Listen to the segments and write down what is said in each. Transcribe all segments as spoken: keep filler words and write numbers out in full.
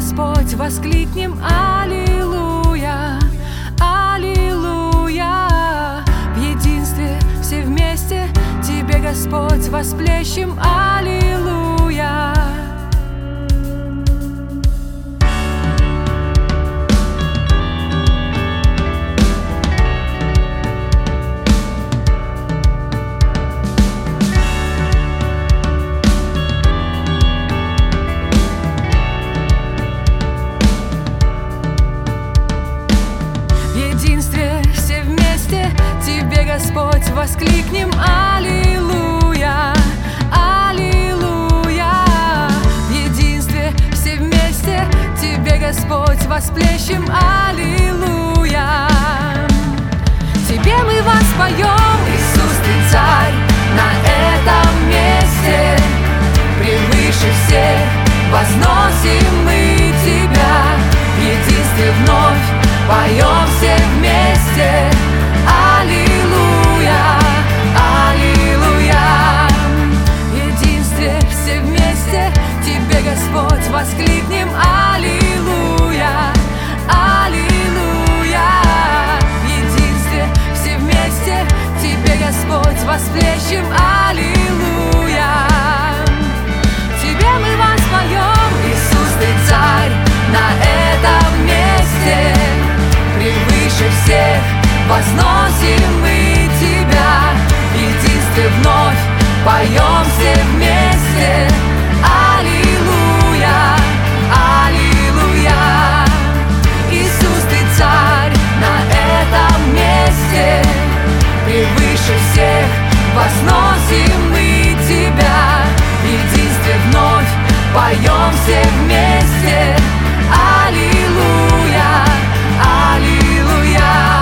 Господь, воскликнем аллилуйя, аллилуйя. В единстве все вместе Тебе, Господь, восплещем аллилуйя. Все вместе Тебе, Господь, воскликнем аллилуйя, аллилуйя. В единстве все вместе Тебе, Господь, восплещем аллилуйя. Тебе мы воспоем, Иисус, Ты Царь, на этом месте. Превыше всех возносим мы Тебя. В единстве вновь поем все вместе аллилуйя, аллилуйя. В единстве все вместе Тебе, Господь, воскликнем аллилуйя, аллилуйя. В единстве все вместе Тебе, Господь, восплещем аллилуйя. Тебе мы воспоем, Иисус, Ты Царь, на этом месте. Превыше всех возносим мы Тебя. В единстве вновь поем все вместе аллилуйя, аллилуйя. Иисус, Ты Царь, на этом месте. Превыше всех возносим мы Тебя. В единстве вновь поем все вместе аллилуйя, аллилуйя.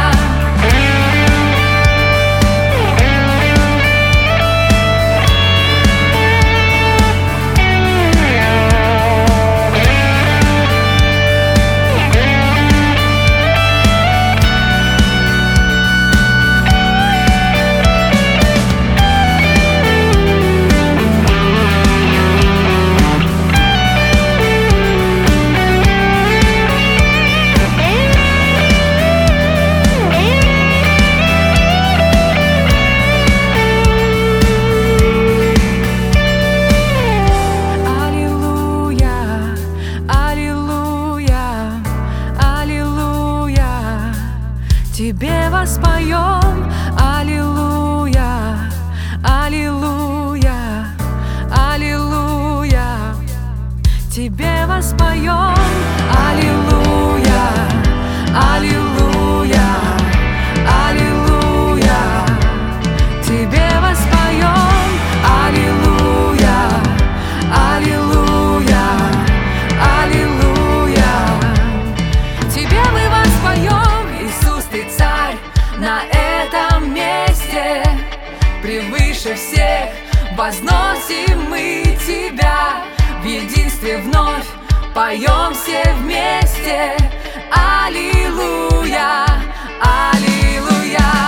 Тебе воспоем аллилуйя, аллилуйя, аллилуйя. Тебе воспоем аллилуйя, аллилуйя, аллилуйя. Тебе воспоем аллилуйя, аллилуйя, аллилуйя. Тебе мы воспоем, Иисус, Ты Царь, на этом месте. Превыше всех возносим мы Тебя. В единстве вновь поем все вместе аллилуйя, аллилуйя.